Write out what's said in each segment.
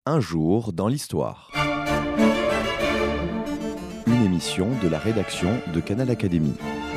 Un jour dans l'histoire. Une émission de la rédaction de Canal Académie.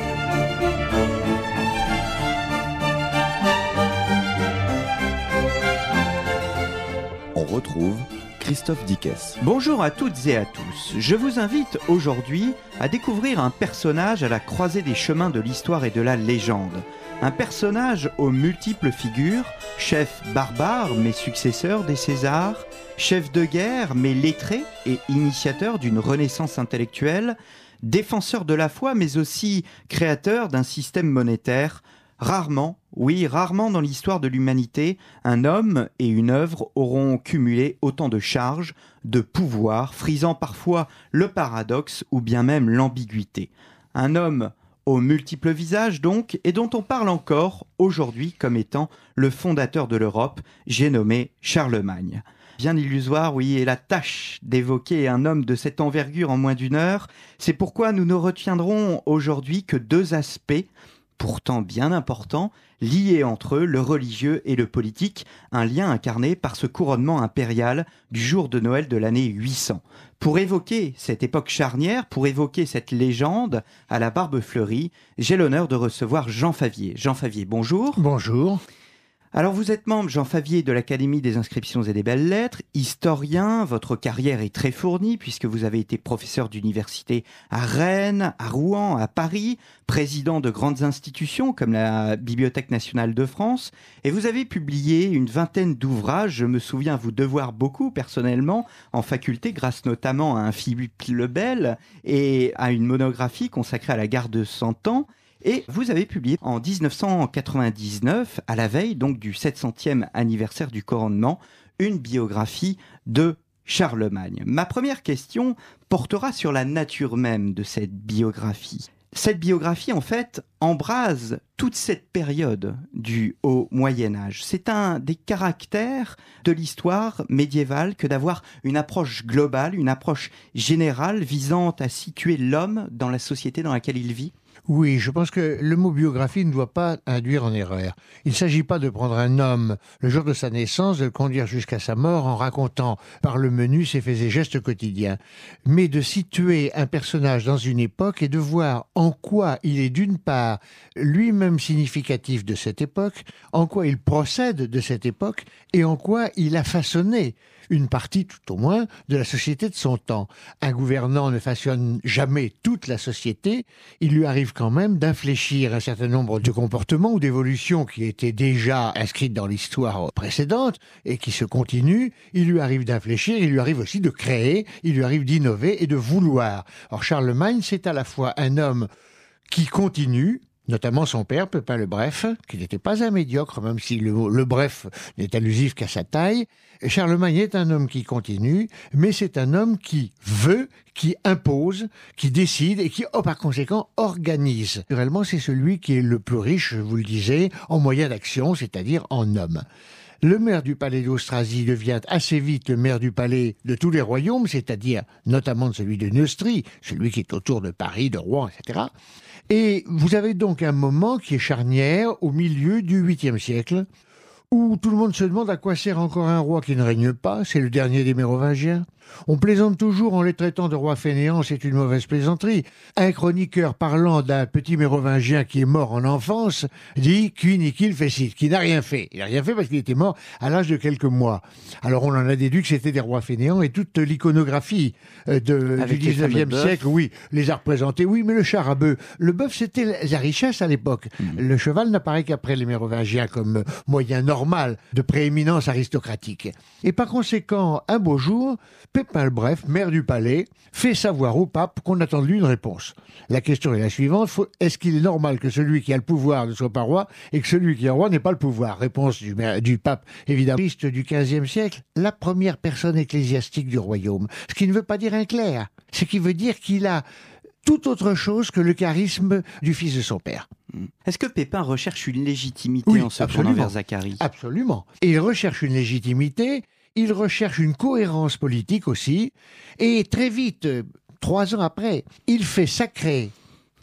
On retrouve Christophe Dickès. Bonjour à toutes et à tous. Je vous invite aujourd'hui à découvrir un personnage à la croisée des chemins de l'histoire et de la légende. Un personnage aux multiples figures, chef barbare mais successeur des Césars, chef de guerre mais lettré et initiateur d'une renaissance intellectuelle, défenseur de la foi mais aussi créateur d'un système monétaire. Rarement dans l'histoire de l'humanité, un homme et une œuvre auront cumulé autant de charges, de pouvoir, frisant parfois le paradoxe ou bien même l'ambiguïté. Un homme aux multiples visages donc, et dont on parle encore aujourd'hui comme étant le fondateur de l'Europe, j'ai nommé Charlemagne. Bien illusoire, oui, est la tâche d'évoquer un homme de cette envergure en moins d'une heure. C'est pourquoi nous ne retiendrons aujourd'hui que deux aspects, pourtant bien importants, liés entre eux, le religieux et le politique, un lien incarné par ce couronnement impérial du jour de Noël de l'année 800. Pour évoquer cette époque charnière, pour évoquer cette légende à la barbe fleurie, j'ai l'honneur de recevoir Jean Favier. Jean Favier, bonjour. Bonjour. Alors vous êtes membre, Jean Favier, de l'Académie des inscriptions et des belles-lettres, historien, votre carrière est très fournie puisque vous avez été professeur d'université à Rennes, à Rouen, à Paris, président de grandes institutions comme la Bibliothèque nationale de France, et vous avez publié une vingtaine d'ouvrages, je me souviens vous devoir beaucoup personnellement, en faculté, grâce notamment à un Philippe le Bel et à une monographie consacrée à la guerre de 100 ans. Et vous avez publié en 1999, à la veille donc du 700e anniversaire du couronnement, une biographie de Charlemagne. Ma première question portera sur la nature même de cette biographie. Cette biographie, en fait, embrase toute cette période du Haut Moyen-Âge. C'est un des caractères de l'histoire médiévale que d'avoir une approche globale, une approche générale visant à situer l'homme dans la société dans laquelle il vit. Oui, je pense que le mot biographie ne doit pas induire en erreur. Il ne s'agit pas de prendre un homme le jour de sa naissance, de le conduire jusqu'à sa mort en racontant par le menu ses faits et gestes quotidiens, mais de situer un personnage dans une époque et de voir en quoi il est d'une part lui-même significatif de cette époque, en quoi il procède de cette époque et en quoi il a façonné une partie, tout au moins, de la société de son temps. Un gouvernant ne façonne jamais toute la société. Il lui arrive quand même d'infléchir un certain nombre de comportements ou d'évolutions qui étaient déjà inscrites dans l'histoire précédente et qui se continuent. Il lui arrive d'infléchir, il lui arrive aussi de créer, il lui arrive d'innover et de vouloir. Or, Charlemagne, c'est à la fois un homme qui continue, notamment son père, Pépin le Bref, qui n'était pas un médiocre, même si le bref n'est allusif qu'à sa taille. Charlemagne est un homme qui continue, mais c'est un homme qui veut, qui impose, qui décide et qui, par conséquent, organise. Naturellement, c'est celui qui est le plus riche, je vous le disais, en moyens d'action, c'est-à-dire en hommes. Le maire du palais d'Austrasie devient assez vite le maire du palais de tous les royaumes, c'est-à-dire notamment de celui de Neustrie, celui qui est autour de Paris, de Rouen, etc. Et vous avez donc un moment qui est charnière au milieu du 8e siècle, où tout le monde se demande à quoi sert encore un roi qui ne règne pas, c'est le dernier des Mérovingiens. On plaisante toujours en les traitant de rois fainéants, c'est une mauvaise plaisanterie. Un chroniqueur parlant d'un petit Mérovingien qui est mort en enfance dit « qui Nikil fecit », qui n'a rien fait. Il n'a rien fait parce qu'il était mort à l'âge de quelques mois. Alors on en a déduit que c'était des rois fainéants et toute l'iconographie du 19e siècle, oui, les a représentés, oui, mais le char à bœuf. Le bœuf, c'était la richesse à l'époque. Le cheval n'apparaît qu'après les Mérovingiens comme moyen normal de prééminence aristocratique. Et par conséquent, un beau jour, Pépin le Bref, maire du palais, fait savoir au pape qu'on attend de lui une réponse. La question est la suivante, est-ce qu'il est normal que celui qui a le pouvoir ne soit pas roi et que celui qui est roi n'ait pas le pouvoir? Réponse du pape, évidemment, du XVe siècle, la première personne ecclésiastique du royaume. Ce qui ne veut pas dire un clerc, ce qui veut dire qu'il a tout autre chose que le charisme du fils de son père. Est-ce que Pépin recherche une légitimité en se tournant vers Zacharie ? Absolument. Et il recherche une légitimité, il recherche une cohérence politique aussi, et très vite, 3 ans après, il fait sacrer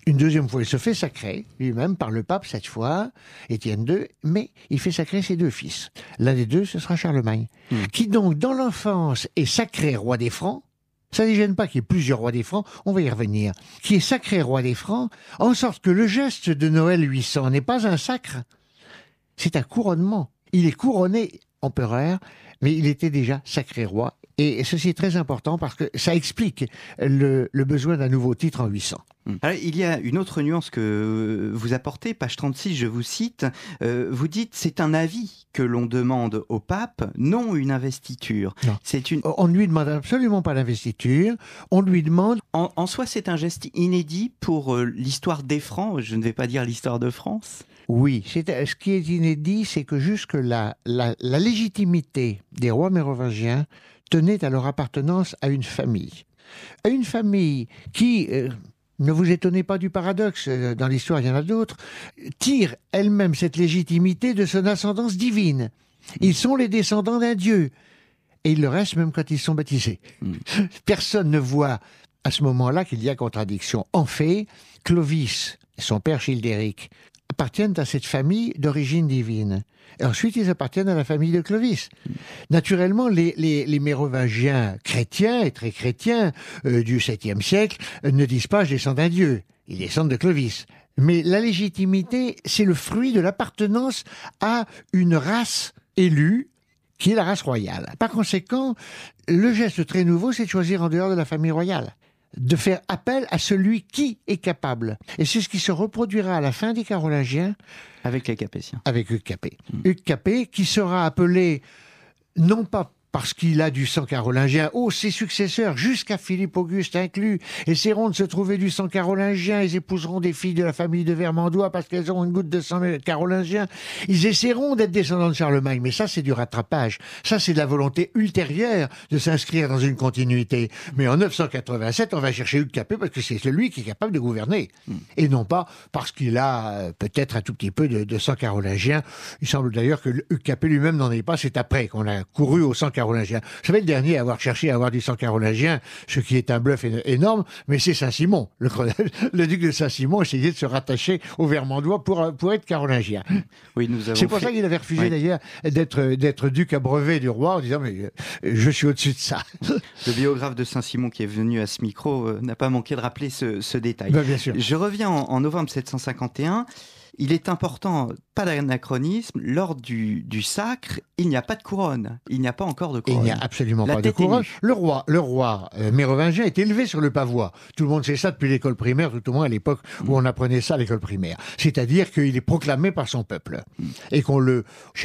Une deuxième fois, il se fait sacrer lui-même par le pape cette fois, Étienne II, mais il fait sacrer ses 2 fils. L'un des 2, ce sera Charlemagne, qui donc dans l'enfance est sacré roi des Francs. Ça ne gêne pas qu'il y ait plusieurs rois des Francs, on va y revenir. Qui est sacré roi des Francs, en sorte que le geste de Noël 800 n'est pas un sacre, c'est un couronnement. Il est couronné empereur, mais il était déjà sacré roi. Et ceci est très important parce que ça explique le besoin d'un nouveau titre en 800. Alors, il y a une autre nuance que vous apportez, page 36, je vous cite. Vous dites, c'est un avis que l'on demande au pape, non une investiture. Non. C'est une... On ne lui demande absolument pas l'investiture, on lui demande... En soi, c'est un geste inédit pour l'histoire des Francs, je ne vais pas dire l'histoire de France. Oui, ce qui est inédit, c'est que jusque-là, la légitimité des rois mérovingiens tenait à leur appartenance à une famille. À une famille qui, ne vous étonnez pas du paradoxe, dans l'histoire il y en a d'autres, tire elle-même cette légitimité de son ascendance divine. Ils sont les descendants d'un dieu. Et ils le restent même quand ils sont baptisés. Personne ne voit à ce moment-là qu'il y a contradiction. En fait, Clovis et son père Childéric appartiennent à cette famille d'origine divine. Et ensuite, ils appartiennent à la famille de Clovis. Naturellement, les mérovingiens chrétiens, et très chrétiens, du 7e siècle, ne disent pas « je descends d'un dieu », ils descendent de Clovis. Mais la légitimité, c'est le fruit de l'appartenance à une race élue, qui est la race royale. Par conséquent, le geste très nouveau, c'est de choisir en dehors de la famille royale, de faire appel à celui qui est capable. Et c'est ce qui se reproduira à la fin des Carolingiens avec les Capétiens. Avec Hugues Capet. Hugues Capet qui sera appelé, non pas parce qu'il a du sang carolingien, ses successeurs, jusqu'à Philippe Auguste inclus, essaieront de se trouver du sang carolingien, ils épouseront des filles de la famille de Vermandois parce qu'elles ont une goutte de sang carolingien, ils essaieront d'être descendants de Charlemagne, mais ça c'est du rattrapage, ça c'est de la volonté ultérieure de s'inscrire dans une continuité. Mais en 987, on va chercher Hugues Capet parce que c'est celui qui est capable de gouverner, et non pas parce qu'il a peut-être un tout petit peu de sang carolingien. Il semble d'ailleurs que Hugues Capet lui-même n'en est pas, c'est après qu'on a couru au sang carolingien. Je savais le dernier à avoir cherché à avoir du sang carolingien, ce qui est un bluff énorme, mais c'est Saint-Simon. Le duc de Saint-Simon essayait de se rattacher au Vermandois pour être carolingien. Oui, nous avons c'est pour ça qu'il avait refusé d'ailleurs d'être duc à brevet du roi en disant mais je suis au-dessus de ça. Le biographe de Saint-Simon qui est venu à ce micro n'a pas manqué de rappeler ce détail. Bien sûr. Je reviens en novembre 751. Il est important, pas d'anachronisme, lors du sacre, il n'y a pas de couronne. Il n'y a pas encore de couronne. Il n'y a absolument pas de couronne. Le roi mérovingien est élevé sur le pavois. Tout le monde sait ça depuis l'école primaire, tout au moins à l'époque où on apprenait ça à l'école primaire. C'est-à-dire qu'il est proclamé par son peuple. Et qu'on le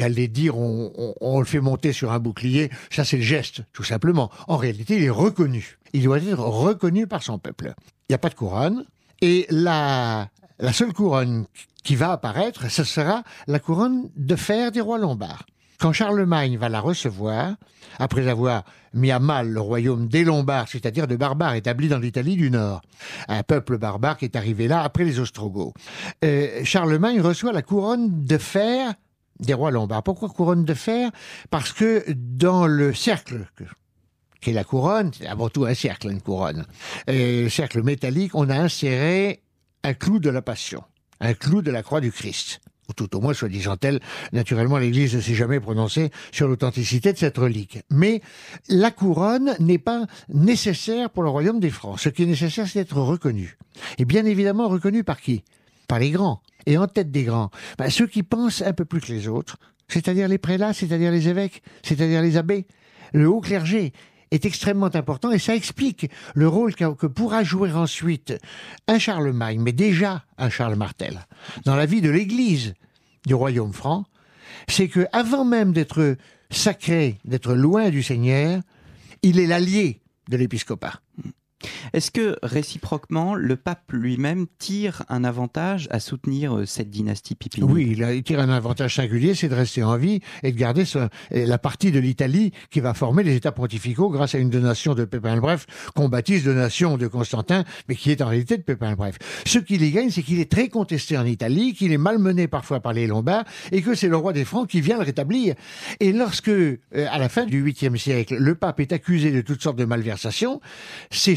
fait monter sur un bouclier. Ça, c'est le geste, tout simplement. En réalité, il est reconnu. Il doit être reconnu par son peuple. Il n'y a pas de couronne. Et la seule couronne qui va apparaître, ce sera la couronne de fer des rois lombards. Quand Charlemagne va la recevoir, après avoir mis à mal le royaume des Lombards, c'est-à-dire de barbares établis dans l'Italie du Nord, un peuple barbare qui est arrivé là après les Ostrogoths, Charlemagne reçoit la couronne de fer des rois lombards. Pourquoi couronne de fer ? Parce que dans le cercle qui est la couronne, c'est avant tout un cercle, une couronne, le cercle métallique, on a inséré un clou de la Passion, un clou de la croix du Christ. Ou tout au moins, soi-disant-elle, naturellement, l'Église ne s'est jamais prononcée sur l'authenticité de cette relique. Mais la couronne n'est pas nécessaire pour le royaume des Francs. Ce qui est nécessaire, c'est d'être reconnu. Et bien évidemment, reconnu par qui ? Par les grands. Et en tête des grands, ceux qui pensent un peu plus que les autres, c'est-à-dire les prélats, c'est-à-dire les évêques, c'est-à-dire les abbés, le haut clergé, est extrêmement important et ça explique le rôle que pourra jouer ensuite un Charlemagne, mais déjà un Charles Martel, dans la vie de l'Église du royaume franc. C'est que avant même d'être sacré, d'être loin du Seigneur, il est l'allié de l'épiscopat. Est-ce que, réciproquement, le pape lui-même tire un avantage à soutenir cette dynastie pipinique ? Oui, il tire un avantage singulier, c'est de rester en vie et de garder la partie de l'Italie qui va former les États pontificaux grâce à une donation de Pépin le Bref, qu'on baptise donation de Constantin, mais qui est en réalité de Pépin le Bref. Ce qu'il y gagne, c'est qu'il est très contesté en Italie, qu'il est malmené parfois par les Lombards, et que c'est le roi des Francs qui vient le rétablir. Et lorsque, à la fin du 8e siècle, le pape est accusé de toutes sortes de malversations, c'est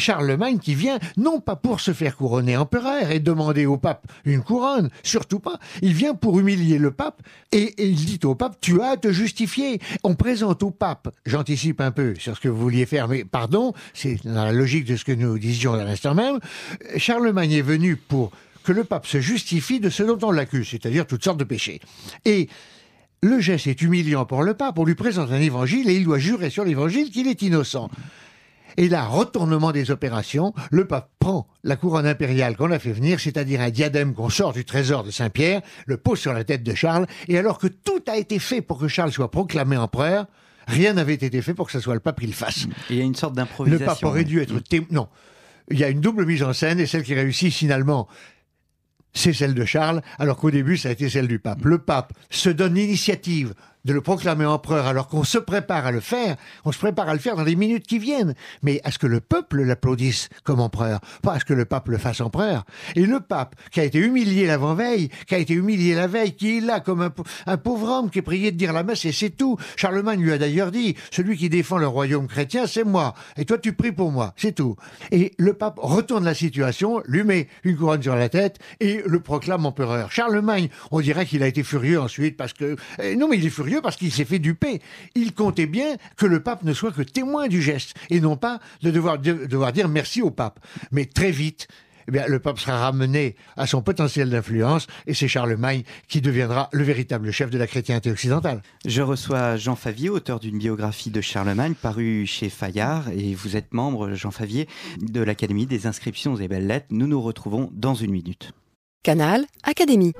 Charlemagne qui vient, non pas pour se faire couronner empereur et demander au pape une couronne, surtout pas. Il vient pour humilier le pape et il dit au pape, tu as à te justifier. On présente au pape, j'anticipe un peu sur ce que vous vouliez faire, mais pardon, c'est dans la logique de ce que nous disions à l'instant même, Charlemagne est venu pour que le pape se justifie de ce dont on l'accuse, c'est-à-dire toutes sortes de péchés. Et le geste est humiliant pour le pape, on lui présente un évangile et il doit jurer sur l'évangile qu'il est innocent. Et là, retournement des opérations, le pape prend la couronne impériale qu'on a fait venir, c'est-à-dire un diadème qu'on sort du trésor de Saint-Pierre, le pose sur la tête de Charles, et alors que tout a été fait pour que Charles soit proclamé empereur, rien n'avait été fait pour que ce soit le pape qui le fasse. Il y a une sorte d'improvisation. Le pape aurait dû être non. Il y a une double mise en scène, et celle qui réussit finalement, c'est celle de Charles, alors qu'au début, ça a été celle du pape. Le pape se donne l'initiative de le proclamer empereur alors qu'on se prépare à le faire, on se prépare à le faire dans les minutes qui viennent. Mais à ce que le peuple l'applaudisse comme empereur, pas à ce que le pape le fasse empereur. Et le pape, qui a été humilié l'avant-veille, qui a été humilié la veille, qui est là comme un pauvre homme qui est prié de dire la messe et c'est tout. Charlemagne lui a d'ailleurs dit, celui qui défend le royaume chrétien, c'est moi. Et toi, tu pries pour moi. C'est tout. Et le pape retourne la situation, lui met une couronne sur la tête et le proclame empereur. Charlemagne, on dirait qu'il a été furieux ensuite parce que... non, mais il est furieux parce qu'il s'est fait duper. Il comptait bien que le pape ne soit que témoin du geste et non pas de devoir dire merci au pape. Mais très vite, eh bien, le pape sera ramené à son potentiel d'influence et c'est Charlemagne qui deviendra le véritable chef de la chrétienté occidentale. Je reçois Jean Favier, auteur d'une biographie de Charlemagne parue chez Fayard, et vous êtes membre, Jean Favier, de l'Académie des inscriptions et belles-lettres. Nous nous retrouvons dans une minute. Canal Académie.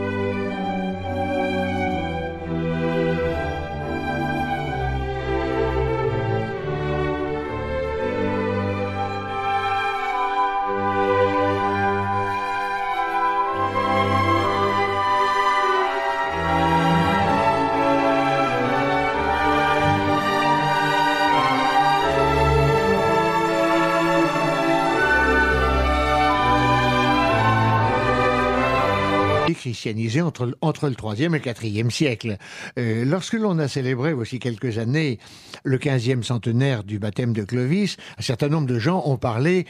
Christianisé entre le 3e et le 4e siècle. Lorsque l'on a célébré voici quelques années le 15e centenaire du baptême de Clovis, un certain nombre de gens ont parlé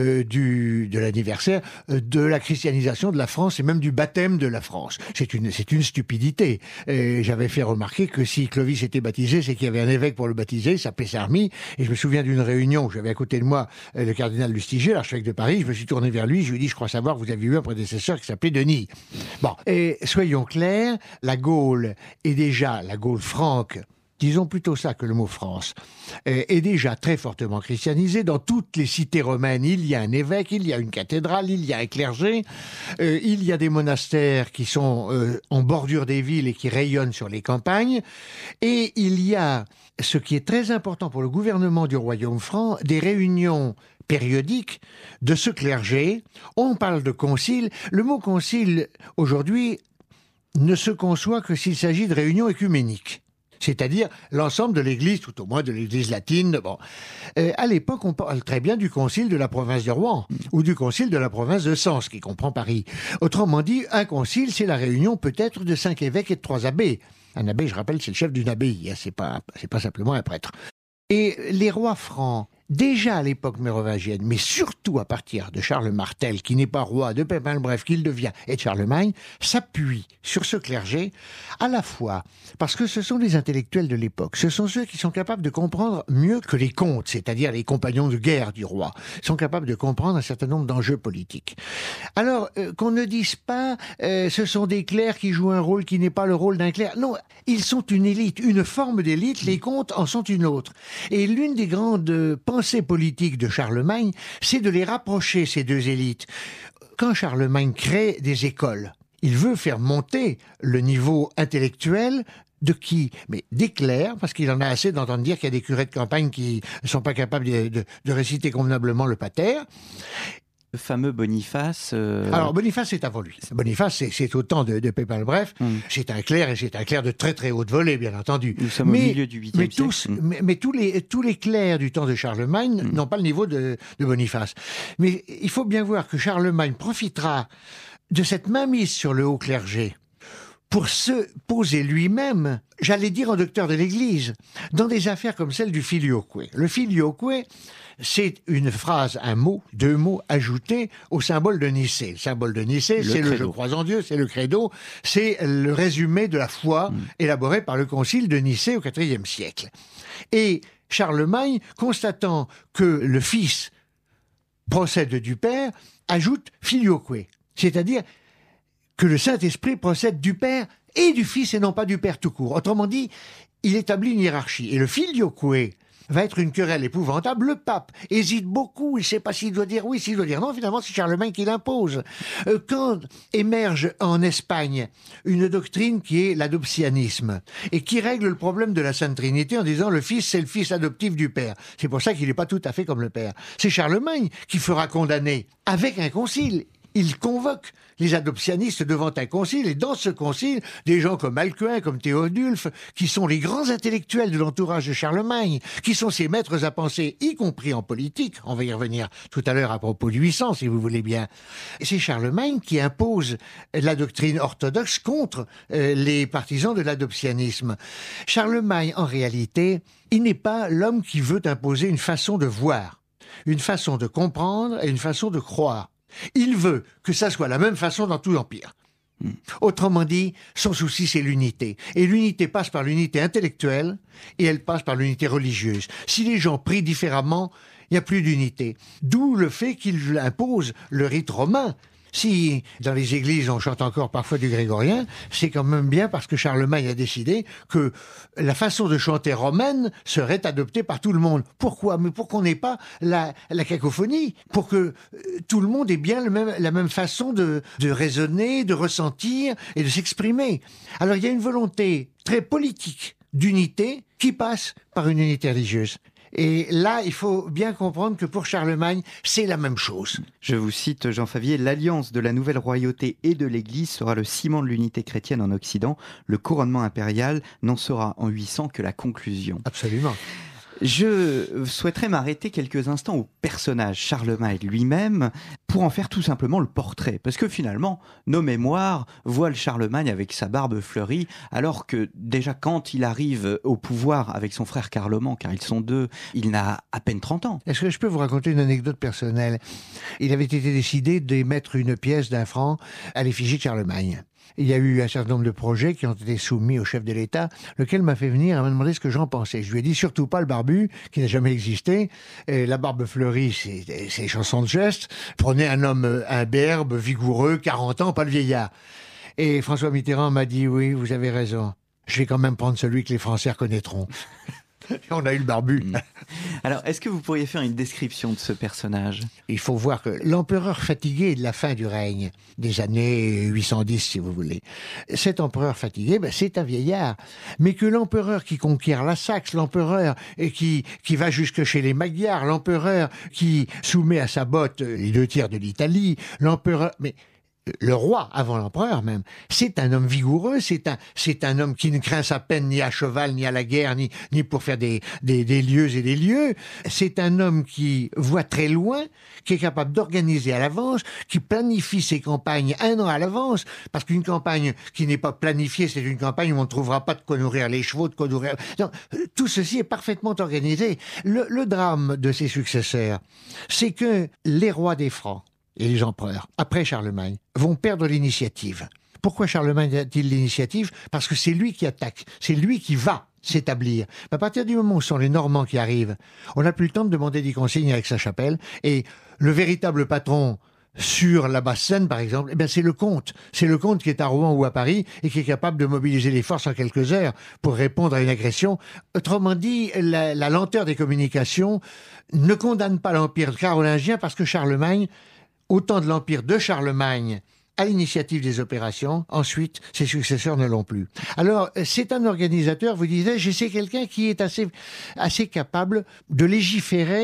de l'anniversaire de la christianisation de la France et même du baptême de la France. C'est une stupidité. J'avais fait remarquer que si Clovis était baptisé, c'est qu'il y avait un évêque pour le baptiser, s'appelait Sarmy, et je me souviens d'une réunion où j'avais à côté de moi le cardinal Lustiger, l'archevêque de Paris. Je me suis tourné vers lui, je lui ai dit, je crois savoir que vous avez eu un prédécesseur qui s'appelait Denis. Bon, et soyons clairs, la Gaule est déjà, la Gaule franque, disons plutôt ça que le mot France, est déjà très fortement christianisée. Dans toutes les cités romaines, il y a un évêque, il y a une cathédrale, il y a un clergé, il y a des monastères qui sont en bordure des villes et qui rayonnent sur les campagnes, et il y a, ce qui est très important pour le gouvernement du royaume franc, des réunions périodiques de ce clergé. On parle de concile. Le mot concile, aujourd'hui, ne se conçoit que s'il s'agit de réunions écuméniques, c'est-à-dire l'ensemble de l'Église, tout au moins de l'Église latine. Bon. À l'époque, on parle très bien du concile de la province de Rouen ou du concile de la province de Sens, qui comprend Paris. Autrement dit, un concile, c'est la réunion peut-être de 5 évêques et de 3 abbés. Un abbé, je rappelle, c'est le chef d'une abbaye, c'est pas simplement un prêtre. Et les rois francs, déjà à l'époque mérovingienne, mais surtout à partir de Charles Martel, qui n'est pas roi, de Pépin le Bref qu'il devient, et de Charlemagne, s'appuient sur ce clergé, à la fois parce que ce sont les intellectuels de l'époque, ce sont ceux qui sont capables de comprendre mieux que les comtes, c'est-à-dire les compagnons de guerre du roi, sont capables de comprendre un certain nombre d'enjeux politiques. Alors, qu'on ne dise pas, ce sont des clercs qui jouent un rôle qui n'est pas le rôle d'un clerc. Non, ils sont une élite, une forme d'élite, les comtes en sont une autre. Et l'une des grandes pensées politiques de Charlemagne, c'est de les rapprocher, ces deux élites. Quand Charlemagne crée des écoles, il veut faire monter le niveau intellectuel de qui? Mais des clercs, parce qu'il en a assez d'entendre dire qu'il y a des curés de campagne qui ne sont pas capables de réciter convenablement le pater. Le fameux Boniface... Alors, Boniface, c'est avant lui. Boniface, c'est au temps de Pépin le Bref. C'est un clerc, et c'est un clerc de très très haute volée, bien entendu. Nous sommes au milieu du 8e siècle. Mais tous les clercs du temps de Charlemagne n'ont pas le niveau de Boniface. Mais il faut bien voir que Charlemagne profitera de cette mainmise sur le haut clergé pour se poser lui-même, j'allais dire en docteur de l'Église, dans des affaires comme celle du filioque. Le filioque, c'est une phrase, un mot, deux mots ajoutés au symbole de Nicée. Le symbole de Nicée, c'est le « je crois en Dieu », c'est le credo, c'est le résumé de la foi élaboré par le concile de Nicée au IVe siècle. Et Charlemagne, constatant que le Fils procède du Père, ajoute filioque, c'est-à-dire que le Saint-Esprit procède du Père et du Fils et non pas du Père tout court. Autrement dit, il établit une hiérarchie. Et le filioque va être une querelle épouvantable. Le pape hésite beaucoup, il ne sait pas s'il doit dire oui, s'il doit dire non. Finalement, c'est Charlemagne qui l'impose. Quand émerge en Espagne une doctrine qui est l'adoptianisme et qui règle le problème de la Sainte Trinité en disant le Fils, c'est le Fils adoptif du Père. C'est pour ça qu'il n'est pas tout à fait comme le Père. C'est Charlemagne qui fera condamner avec un concile. Il convoque les adoptionnistes devant un concile, et dans ce concile, des gens comme Alcuin, comme Théodulphe, qui sont les grands intellectuels de l'entourage de Charlemagne, qui sont ses maîtres à penser, y compris en politique. On va y revenir tout à l'heure à propos de 800, si vous voulez bien. C'est Charlemagne qui impose la doctrine orthodoxe contre les partisans de l'adoptionnisme. Charlemagne, en réalité, il n'est pas l'homme qui veut imposer une façon de voir, une façon de comprendre et une façon de croire. Il veut que ça soit la même façon dans tout l'Empire. Autrement dit, son souci, c'est l'unité. Et l'unité passe par l'unité intellectuelle et elle passe par l'unité religieuse. Si les gens prient différemment, il n'y a plus d'unité. D'où le fait qu'il impose le rite romain. Si dans les églises on chante encore parfois du grégorien, c'est quand même bien parce que Charlemagne a décidé que la façon de chanter romaine serait adoptée par tout le monde. Pourquoi ? Mais pour qu'on n'ait pas la cacophonie, pour que tout le monde ait bien la même façon de raisonner, de ressentir et de s'exprimer. Alors il y a une volonté très politique d'unité qui passe par une unité religieuse. Et là, il faut bien comprendre que pour Charlemagne, c'est la même chose. Je vous cite Jean Favier, « L'alliance de la nouvelle royauté et de l'Église sera le ciment de l'unité chrétienne en Occident. Le couronnement impérial n'en sera en 800 que la conclusion. » Absolument. Je souhaiterais m'arrêter quelques instants au personnage Charlemagne lui-même pour en faire tout simplement le portrait. Parce que finalement, nos mémoires voient le Charlemagne avec sa barbe fleurie, alors que déjà quand il arrive au pouvoir avec son frère Carloman, car ils sont deux, il n'a à peine 30 ans. Est-ce que je peux vous raconter une anecdote personnelle ? Il avait été décidé d'émettre une pièce d'1 franc à l'effigie de Charlemagne. Il y a eu un certain nombre de projets qui ont été soumis au chef de l'État, lequel m'a fait venir et m'a demandé ce que j'en pensais. Je lui ai dit surtout pas le barbu, qui n'a jamais existé. Et la barbe fleurie, c'est chanson de geste. Prenez un homme imberbe, vigoureux, 40 ans, pas le vieillard. Et François Mitterrand m'a dit, oui, vous avez raison. Je vais quand même prendre celui que les Français reconnaîtront. On a eu le barbu. Alors, est-ce que vous pourriez faire une description de ce personnage ? Il faut voir que l'empereur fatigué de la fin du règne, des années 810 si vous voulez, cet empereur fatigué, c'est un vieillard. Mais que l'empereur qui conquiert la Saxe, l'empereur qui va jusque chez les Magyars, l'empereur qui soumet à sa botte les 2 tiers de l'Italie, l'empereur... Mais le roi, avant l'empereur même, c'est un homme vigoureux, c'est un homme qui ne craint sa peine ni à cheval, ni à la guerre, ni pour faire des lieues et des lieues. C'est un homme qui voit très loin, qui est capable d'organiser à l'avance, qui planifie ses campagnes 1 an à l'avance, parce qu'une campagne qui n'est pas planifiée, c'est une campagne où on ne trouvera pas de quoi nourrir les chevaux, de quoi nourrir... Non, tout ceci est parfaitement organisé. Le drame de ses successeurs, c'est que les rois des Francs, et les empereurs, après Charlemagne, vont perdre l'initiative. Pourquoi Charlemagne a-t-il l'initiative ? Parce que c'est lui qui attaque, c'est lui qui va s'établir. À partir du moment où ce sont les Normands qui arrivent, on n'a plus le temps de demander des consignes avec sa chapelle, et le véritable patron sur la Basse-Seine, par exemple, c'est le comte. C'est le comte qui est à Rouen ou à Paris et qui est capable de mobiliser les forces en quelques heures pour répondre à une agression. Autrement dit, la lenteur des communications ne condamne pas l'Empire carolingien parce que Charlemagne, au temps de l'Empire de Charlemagne, à l'initiative des opérations, ensuite, ses successeurs ne l'ont plus. Alors, c'est un organisateur, vous disais, c'est quelqu'un qui est assez capable de légiférer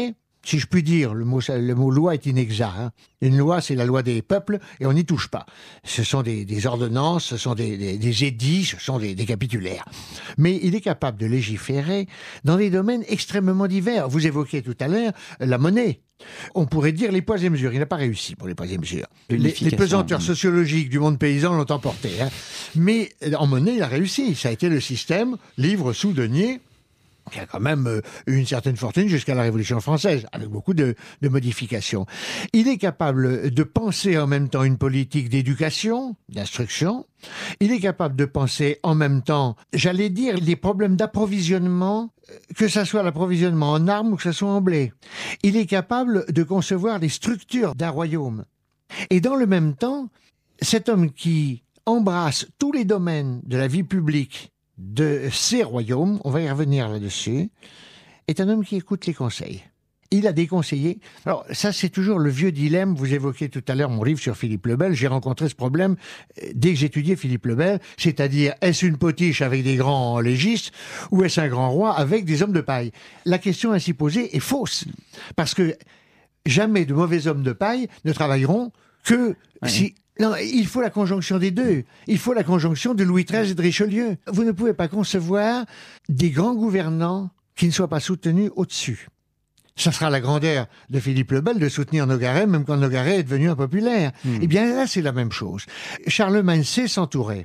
si je puis dire, le mot loi est inexact. Hein. Une loi, c'est la loi des peuples et on n'y touche pas. Ce sont des ordonnances, ce sont des édits, ce sont des capitulaires. Mais il est capable de légiférer dans des domaines extrêmement divers. Vous évoquiez tout à l'heure la monnaie. On pourrait dire les poids et mesures. Il n'a pas réussi pour les poids et mesures. Les pesanteurs sociologiques du monde paysan l'ont emporté. Hein. Mais en monnaie, il a réussi. Ça a été le système livre sous denier, qui a quand même une certaine fortune jusqu'à la Révolution française, avec beaucoup de modifications. Il est capable de penser en même temps une politique d'éducation, d'instruction. Il est capable de penser en même temps, j'allais dire, les problèmes d'approvisionnement, que ça soit l'approvisionnement en armes ou que ça soit en blé. Il est capable de concevoir les structures d'un royaume. Et dans le même temps, cet homme qui embrasse tous les domaines de la vie publique de ces royaumes, on va y revenir là-dessus, est un homme qui écoute les conseils. Il a des conseillers. Alors ça, c'est toujours le vieux dilemme. Vous évoquiez tout à l'heure mon livre sur Philippe le Bel. J'ai rencontré ce problème dès que j'étudiais Philippe le Bel, c'est-à-dire est-ce une potiche avec des grands légistes ou est-ce un grand roi avec des hommes de paille? La question ainsi posée est fausse, parce que jamais de mauvais hommes de paille ne travailleront que si... Non, il faut la conjonction des deux. Il faut la conjonction de Louis XIII et de Richelieu. Vous ne pouvez pas concevoir des grands gouvernants qui ne soient pas soutenus au-dessus. Ça sera la grandeur de Philippe le Bel de soutenir Nogaret, même quand Nogaret est devenu impopulaire. Eh bien là, c'est la même chose. Charlemagne sait s'entourer.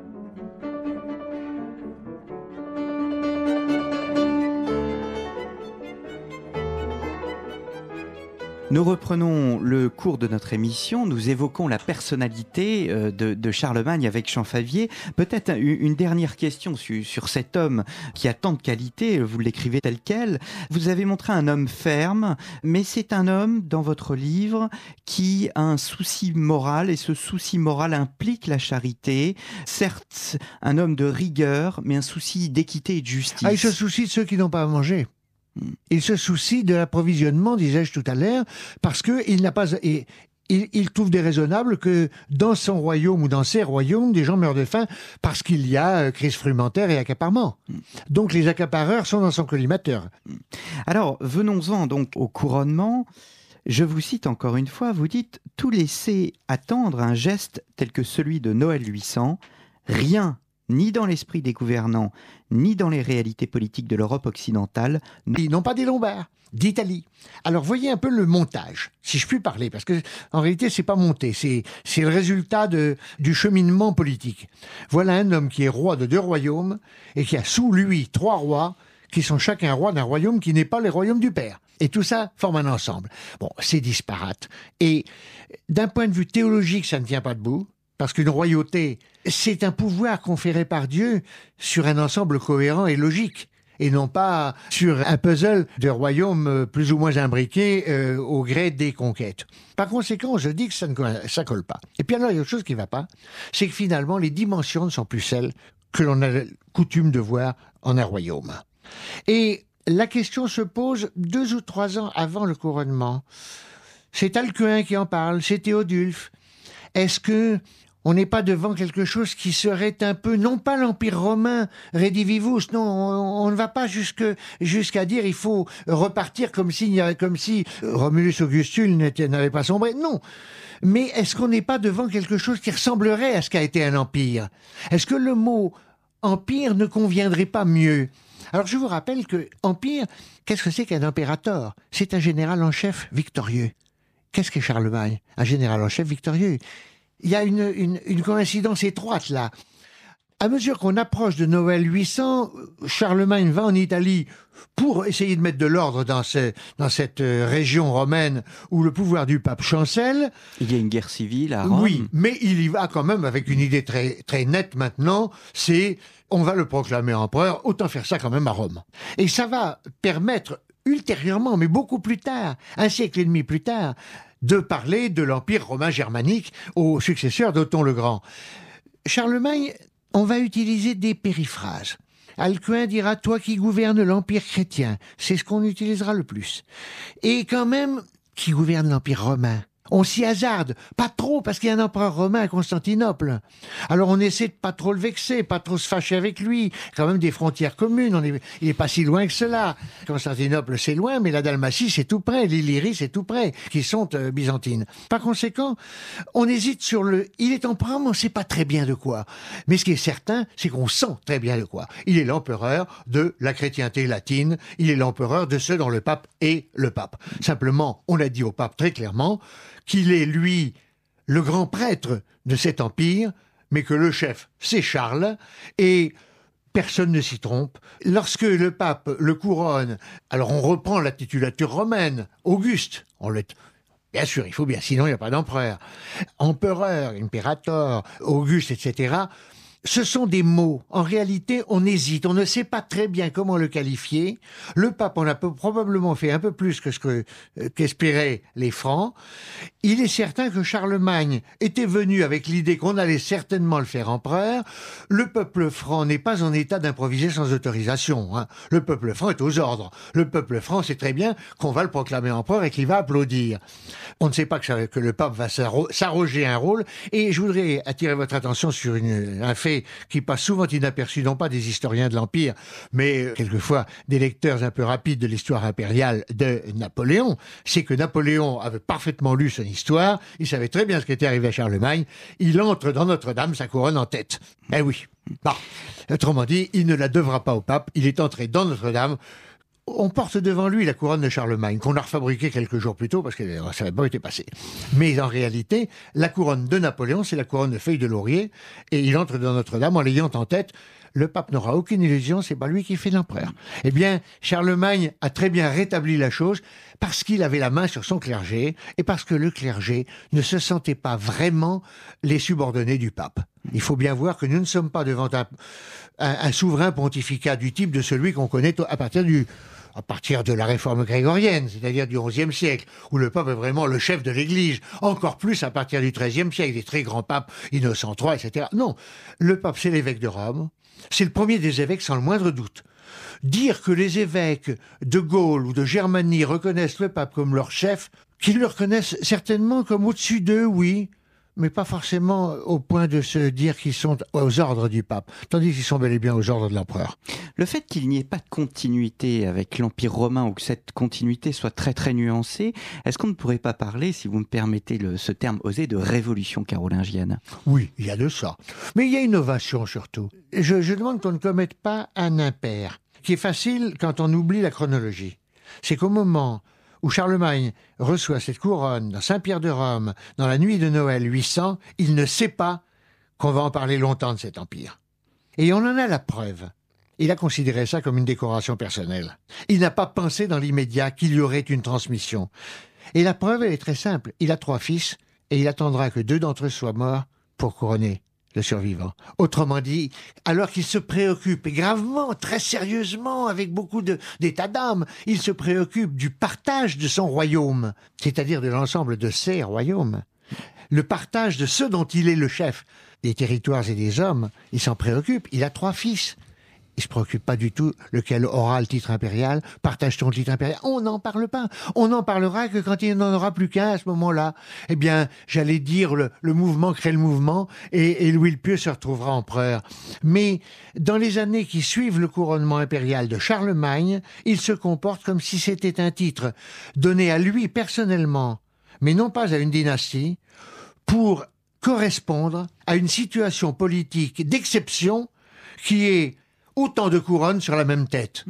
Nous reprenons le cours de notre émission. Nous évoquons la personnalité de Charlemagne avec Champfavier. Peut-être une dernière question sur cet homme qui a tant de qualités. Vous l'écrivez tel quel. Vous avez montré un homme ferme, mais c'est un homme, dans votre livre, qui a un souci moral, et ce souci moral implique la charité. Certes, un homme de rigueur, mais un souci d'équité et de justice. Ah, il se soucie de ceux qui n'ont pas à manger. Il se soucie de l'approvisionnement, disais-je tout à l'heure, parce qu'il n'a pas... Il trouve déraisonnable que dans son royaume ou dans ses royaumes, des gens meurent de faim parce qu'il y a crise frumentaire et accaparement. Donc les accapareurs sont dans son collimateur. Alors, venons-en donc au couronnement. Je vous cite encore une fois, vous dites « Tout laisser attendre un geste tel que celui de Noël 800, rien, ni dans l'esprit des gouvernants, ni dans les réalités politiques de l'Europe occidentale. » Ils n'ont pas des Lombards, d'Italie. Alors voyez un peu le montage, si je puis parler, parce que en réalité c'est pas monté, c'est le résultat du cheminement politique. Voilà un homme qui est roi de 2 royaumes et qui a sous lui 3 rois qui sont chacun roi d'un royaume qui n'est pas les royaumes du père. Et tout ça forme un ensemble. Bon, c'est disparate. Et d'un point de vue théologique, ça ne tient pas debout. Parce qu'une royauté, c'est un pouvoir conféré par Dieu sur un ensemble cohérent et logique, et non pas sur un puzzle de royaumes plus ou moins imbriqués au gré des conquêtes. Par conséquent, je dis que ça ne colle pas. Et puis alors, il y a autre chose qui ne va pas, c'est que finalement, les dimensions ne sont plus celles que l'on a coutume de voir en un royaume. Et la question se pose 2 ou 3 ans avant le couronnement. C'est Alcuin qui en parle, c'est Théodulphe. Est-ce que on n'est pas devant quelque chose qui serait un peu, non pas l'Empire romain, redivivus, non, on ne va pas jusqu'à dire il faut repartir comme si Romulus Augustulus n'avait pas sombré, non. Mais est-ce qu'on n'est pas devant quelque chose qui ressemblerait à ce qu'a été un empire? Est-ce que le mot empire ne conviendrait pas mieux? Alors je vous rappelle que empire, qu'est-ce que c'est qu'un impérator? C'est un général en chef victorieux. Qu'est-ce qu'est Charlemagne? Un général en chef victorieux. Il y a une coïncidence étroite là. À mesure qu'on approche de Noël 800, Charlemagne va en Italie pour essayer de mettre de l'ordre dans cette région romaine où le pouvoir du pape chancelle. Il y a une guerre civile à Rome. Oui, mais il y va quand même avec une idée très, très nette maintenant, c'est on va le proclamer empereur, autant faire ça quand même à Rome. Et ça va permettre ultérieurement, mais beaucoup plus tard, 1 siècle et demi plus tard, de parler de l'Empire romain germanique au successeur d'Othon le Grand. Charlemagne, on va utiliser des périphrases. Alcuin dira « Toi qui gouvernes l'Empire chrétien », c'est ce qu'on utilisera le plus. Et quand même, qui gouverne l'Empire romain. On s'y hasarde, pas trop, parce qu'il y a un empereur romain à Constantinople. Alors on essaie de pas trop le vexer, pas trop se fâcher avec lui. Quand même des frontières communes, il est pas si loin que cela. Constantinople c'est loin, mais la Dalmatie c'est tout près, l'Illyrie c'est tout près, qui sont byzantines. Par conséquent, on hésite sur il est empereur, mais on sait pas très bien de quoi. Mais ce qui est certain, c'est qu'on sent très bien de quoi. Il est l'empereur de la chrétienté latine, il est l'empereur de ceux dont le pape est le pape. Simplement, on a dit au pape très clairement qu'il est, lui, le grand prêtre de cet empire, mais que le chef, c'est Charles, et personne ne s'y trompe. Lorsque le pape le couronne, alors on reprend la titulature romaine, Auguste, bien sûr, il faut bien, sinon il n'y a pas d'empereur. Empereur, imperator, Auguste, etc., ce sont des mots. En réalité, on hésite. On ne sait pas très bien comment le qualifier. Le pape en a probablement fait un peu plus que qu'espéraient les Francs. Il est certain que Charlemagne était venu avec l'idée qu'on allait certainement le faire empereur. Le peuple franc n'est pas en état d'improviser sans autorisation. Le peuple franc est aux ordres. Le peuple franc sait très bien qu'on va le proclamer empereur et qu'il va applaudir. On ne sait pas que le pape va s'arroger un rôle. Et je voudrais attirer votre attention sur un fait qui passe souvent inaperçu, non pas des historiens de l'Empire, mais quelquefois des lecteurs un peu rapides de l'histoire impériale de Napoléon. C'est que Napoléon avait parfaitement lu son histoire, il savait très bien ce qui était arrivé à Charlemagne, il entre dans Notre-Dame, sa couronne en tête. Eh oui. Bon. Autrement dit, il ne la devra pas au pape, il est entré dans Notre-Dame. On porte devant lui la couronne de Charlemagne, qu'on a refabriquée quelques jours plus tôt, parce que ça n'avait pas été passé. Mais en réalité, la couronne de Napoléon, c'est la couronne de feuilles de laurier, et il entre dans Notre-Dame en l'ayant en tête. Le pape n'aura aucune illusion, c'est pas lui qui fait l'empereur. Eh bien, Charlemagne a très bien rétabli la chose, parce qu'il avait la main sur son clergé, et parce que le clergé ne se sentait pas vraiment les subordonnés du pape. Il faut bien voir que nous ne sommes pas devant un souverain pontificat du type de celui qu'on connaît à partir de la réforme grégorienne, c'est-à-dire du XIe siècle, où le pape est vraiment le chef de l'Église, encore plus à partir du XIIIe siècle, des très grands papes, Innocent III, etc. Non, le pape c'est l'évêque de Rome, c'est le premier des évêques sans le moindre doute. Dire que les évêques de Gaule ou de Germanie reconnaissent le pape comme leur chef, qu'ils le reconnaissent certainement comme au-dessus d'eux, oui, mais pas forcément au point de se dire qu'ils sont aux ordres du pape, tandis qu'ils sont bel et bien aux ordres de l'empereur. Le fait qu'il n'y ait pas de continuité avec l'Empire romain, ou que cette continuité soit très très nuancée, est-ce qu'on ne pourrait pas parler, si vous me permettez ce terme osé, de révolution carolingienne ? Oui, il y a de ça. Mais il y a innovation surtout. Je demande qu'on ne commette pas un impair, qui est facile quand on oublie la chronologie. C'est qu'au moment où Charlemagne reçoit cette couronne dans Saint-Pierre de Rome, dans la nuit de Noël 800, il ne sait pas qu'on va en parler longtemps de cet empire. Et on en a la preuve. Il a considéré ça comme une décoration personnelle. Il n'a pas pensé dans l'immédiat qu'il y aurait une transmission. Et la preuve, elle est très simple. Il a 3 fils, et il attendra que 2 d'entre eux soient morts pour couronner le survivant. Autrement dit, alors qu'il se préoccupe, et gravement, très sérieusement, avec beaucoup d'état d'âme, il se préoccupe du partage de son royaume, c'est-à-dire de l'ensemble de ses royaumes. Le partage de ceux dont il est le chef, des territoires et des hommes, il s'en préoccupe. Il a 3 fils. Il ne se préoccupe pas du tout lequel aura le titre impérial, partage-t-on le titre impérial. On n'en parle pas. On n'en parlera que quand il n'en aura plus qu'un à ce moment-là. Eh bien, j'allais dire, le mouvement crée le mouvement et Louis le Pieux se retrouvera empereur. Mais dans les années qui suivent le couronnement impérial de Charlemagne, il se comporte comme si c'était un titre donné à lui personnellement, mais non pas à une dynastie, pour correspondre à une situation politique d'exception qui est autant de couronnes sur la même tête.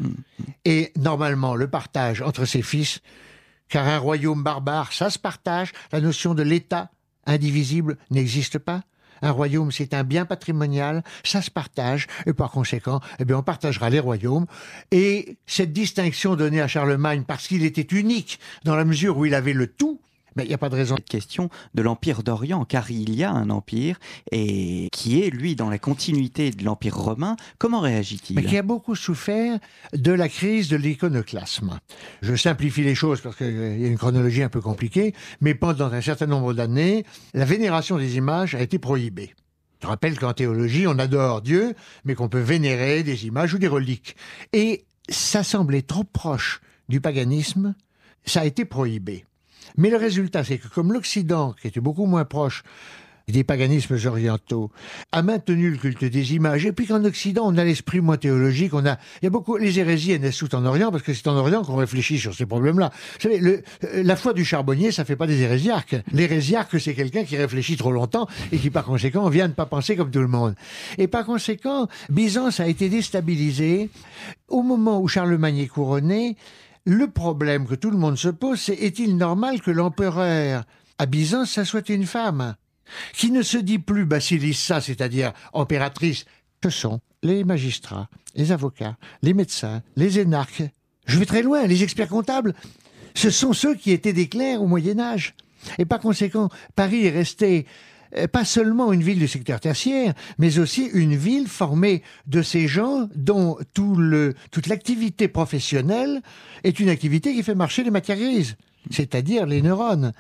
Et normalement, le partage entre ses fils, car un royaume barbare, ça se partage, la notion de l'État indivisible n'existe pas. Un royaume, c'est un bien patrimonial, ça se partage, et par conséquent, eh bien, on partagera les royaumes. Et cette distinction donnée à Charlemagne, parce qu'il était unique, dans la mesure où il avait le tout, mais il n'y a pas de raison. Cette question de l'Empire d'Orient, car il y a un empire et qui est, lui, dans la continuité de l'Empire romain. Comment réagit-il ? Mais qui a beaucoup souffert de la crise de l'iconoclasme. Je simplifie les choses parce qu'il y a une chronologie un peu compliquée, mais pendant un certain nombre d'années, la vénération des images a été prohibée. Je rappelle qu'en théologie, on adore Dieu, mais qu'on peut vénérer des images ou des reliques. Et ça semblait trop proche du paganisme, ça a été prohibé. Mais le résultat, c'est que comme l'Occident, qui était beaucoup moins proche des paganismes orientaux, a maintenu le culte des images, et puis qu'en Occident, on a l'esprit moins théologique, il y a beaucoup, les hérésies, elles naissent toutes en Orient, parce que c'est en Orient qu'on réfléchit sur ces problèmes-là. Vous savez, la foi du charbonnier, ça fait pas des hérésiarques. L'hérésiarque, c'est quelqu'un qui réfléchit trop longtemps, et qui, par conséquent, vient de pas penser comme tout le monde. Et par conséquent, Byzance a été déstabilisée au moment où Charlemagne est couronné. Le problème que tout le monde se pose, c'est est-il normal que l'empereur à Byzance, ça soit une femme qui ne se dit plus Basilissa, c'est-à-dire impératrice? Ce sont les magistrats, les avocats, les médecins, les énarques. Je vais très loin, les experts comptables. Ce sont ceux qui étaient des clercs au Moyen-Âge. Et par conséquent, Paris est resté pas seulement une ville du secteur tertiaire, mais aussi une ville formée de ces gens dont toute l'activité professionnelle est une activité qui fait marcher les matières grises, c'est-à-dire les neurones.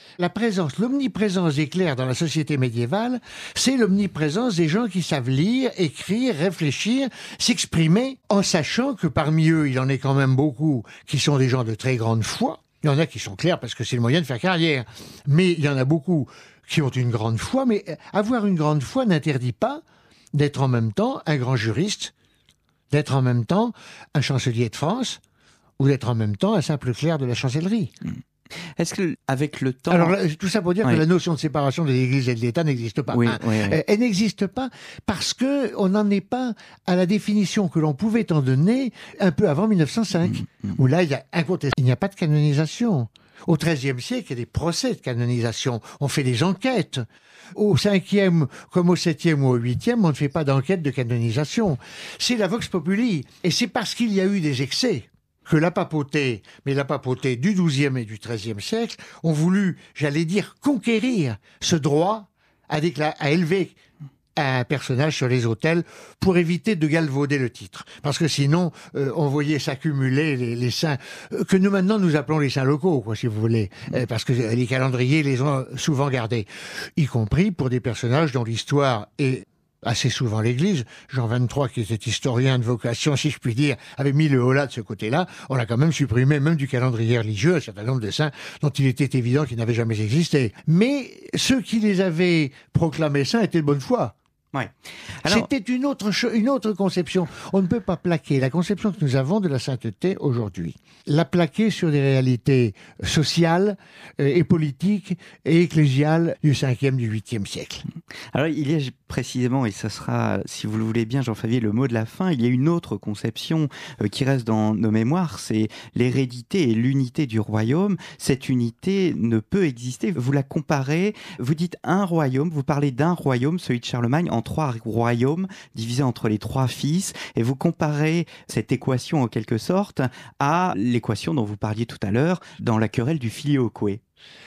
L'omniprésence des clercs dans la société médiévale, c'est l'omniprésence des gens qui savent lire, écrire, réfléchir, s'exprimer, en sachant que parmi eux, il en est quand même beaucoup qui sont des gens de très grande foi. Il y en a qui sont clercs parce que c'est le moyen de faire carrière. Mais il y en a beaucoup qui ont une grande foi, mais avoir une grande foi n'interdit pas d'être en même temps un grand juriste, d'être en même temps un chancelier de France, ou d'être en même temps un simple clerc de la chancellerie. Est-ce qu'avec le temps... Alors, tout ça pour dire que la notion de séparation de l'Église et de l'État n'existe pas. Oui. Elle n'existe pas parce qu'on n'en est pas à la définition que l'on pouvait en donner un peu avant 1905, où là, il n'y a pas de canonisation. Au XIIIe siècle, il y a des procès de canonisation. On fait des enquêtes. Au 5e, comme au 7e ou au 8e, on ne fait pas d'enquête de canonisation. C'est la vox populi. Et c'est parce qu'il y a eu des excès que la papauté, mais la papauté du XIIe et du XIIIe siècle, ont voulu, j'allais dire, conquérir ce droit à élever un personnage sur les autels pour éviter de galvauder le titre. Parce que sinon, on voyait s'accumuler les saints, que nous maintenant nous appelons les saints locaux, quoi, si vous voulez, parce que les calendriers les ont souvent gardés, y compris pour des personnages dont l'histoire est assez souvent l'Église. Jean XXIII, qui était historien de vocation, si je puis dire, avait mis le holà de ce côté-là. On a quand même supprimé, même du calendrier religieux, un certain nombre de saints dont il était évident qu'ils n'avaient jamais existé. Mais ceux qui les avaient proclamés saints étaient de bonne foi. Ouais. C'était une autre conception. On ne peut pas plaquer la conception que nous avons de la sainteté aujourd'hui, la plaquer sur des réalités sociales et politiques et ecclésiales du 5e, du 8e siècle. Alors il y a précisément, et ça sera, si vous le voulez bien, Jean-Favier, le mot de la fin, il y a une autre conception qui reste dans nos mémoires, c'est l'hérédité et l'unité du royaume. Cette unité ne peut exister. Vous la comparez, vous dites un royaume, vous parlez d'un royaume, celui de Charlemagne, en 3 royaumes divisés entre les 3 fils, et vous comparez cette équation en quelque sorte à l'équation dont vous parliez tout à l'heure dans la querelle du filioque.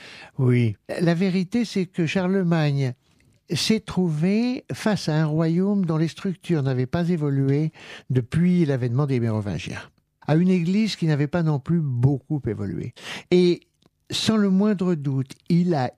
Oui. La vérité, c'est que Charlemagne s'est trouvé face à un royaume dont les structures n'avaient pas évolué depuis l'avènement des Mérovingiens, à une église qui n'avait pas non plus beaucoup évolué. Et sans le moindre doute, il a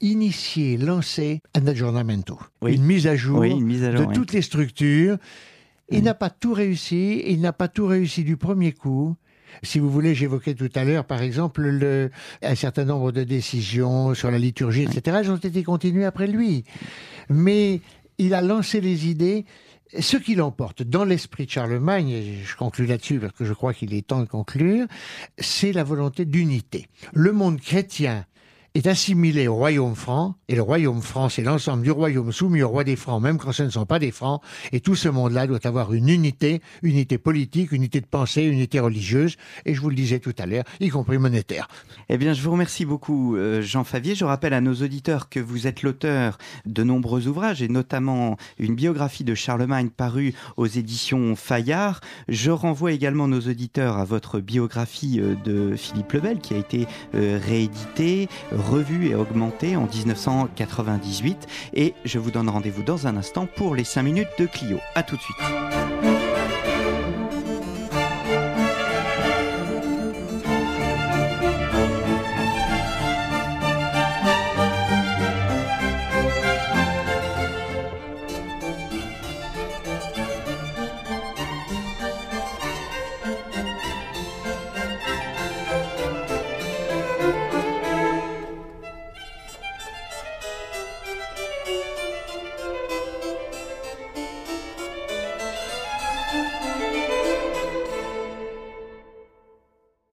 lancé un aggiornamento, une mise à jour de toutes les structures. Il n'a pas tout réussi, du premier coup. Si vous voulez, j'évoquais tout à l'heure, par exemple, un certain nombre de décisions sur la liturgie, etc., elles ont été continuées après lui. Mais il a lancé les idées. Ce qui l'emporte dans l'esprit de Charlemagne, et je conclus là-dessus parce que je crois qu'il est temps de conclure, c'est la volonté d'unité. Le monde chrétien est assimilé au royaume franc, et le royaume franc, c'est l'ensemble du royaume soumis au roi des Francs, même quand ce ne sont pas des Francs, et tout ce monde-là doit avoir une unité politique, unité de pensée, unité religieuse, et je vous le disais tout à l'heure, y compris monétaire. Eh bien, je vous remercie beaucoup, Jean Favier. Je rappelle à nos auditeurs que vous êtes l'auteur de nombreux ouvrages, et notamment une biographie de Charlemagne parue aux éditions Fayard. Je renvoie également nos auditeurs à votre biographie de Philippe le Bel, qui a été rééditée, revue et augmentée en 1998. Et je vous donne rendez-vous dans un instant pour les 5 minutes de Clio. À tout de suite.